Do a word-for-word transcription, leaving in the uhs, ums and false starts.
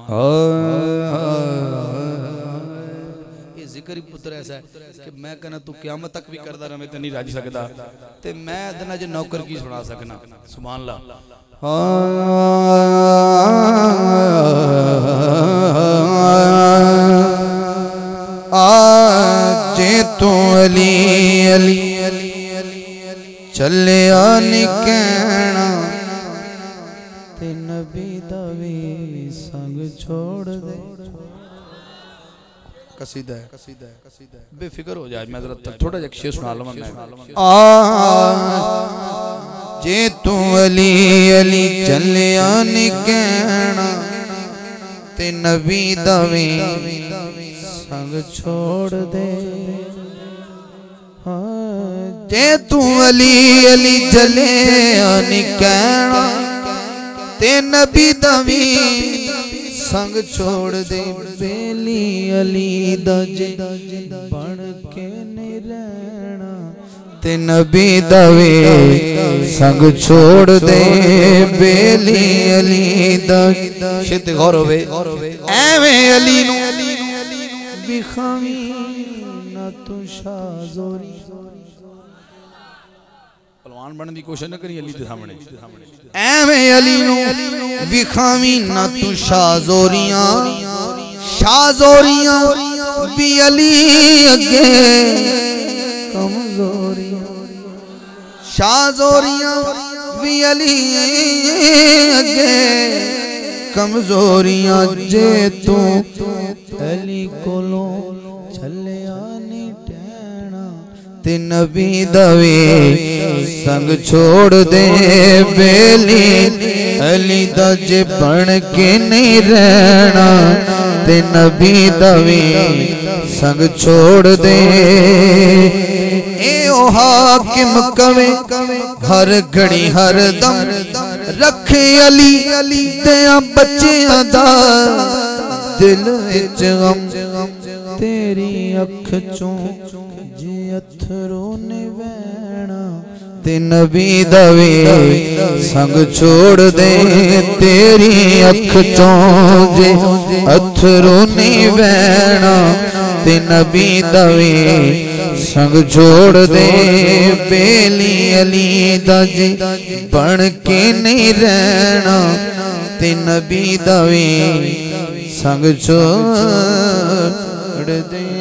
ये जिक्र ही पुत्र ऐसा है कि मैं कहना तू क़यामत तक भी करदा रहे ते नहीं रज सकदा ते मैं दना जे नौकर की सुना सकना। सुभान अल्लाह। आजे तू अली अली चलिया नी कहना ते नबी दा वी संग छोड़ दे। कसीदा है कसीदा है कसीदा है। बेफिक्र हो जाए मैं जरा थोड़ा जा शेर सुना लवां मैं। जे तू अली अली चलिया नी कहना ते नबी दा वी संग छोड़ दे। जे तू अली अली चलिया नी कहना ते नबी दा वी संग छोड़ दे। बेली अली दज बन के नहीं रहना ते नबी दा वी संग छोड़ दे। बेली अली दज शित गौर होवे एवें अली नू विखावी ना तू शाजोरी। पहलवान बनने की कोशिश न करी अली दे सामने। एवें अली नू विखावी ना तू शाजोरियां शाजोरियां भी अली अगे कमजोरियां शाजोरियां भी अली अगे कमजोरियां। जे तू अली कोलों चलिया नी टहना ते नबी दा वी संग छोड़ दे। बेली अली दा जे बन के नहीं रहना ते नबी दा वी संग छोड़ दे। ए ओ हाकिम कवे हर घड़ी हर दम रखे अली तेया बच्चियां दा दिल विच गम। तेरी अख चों जे अथरू ने वहना ते नबी दा वी संग छोड़ दे। तेरी अख चों जे अथरू ने वहना ते नबी दा वी संग छोड़ दे। बेली अली दज बन के नहीं रहना ते नबी दा वी संग छोड़ दे।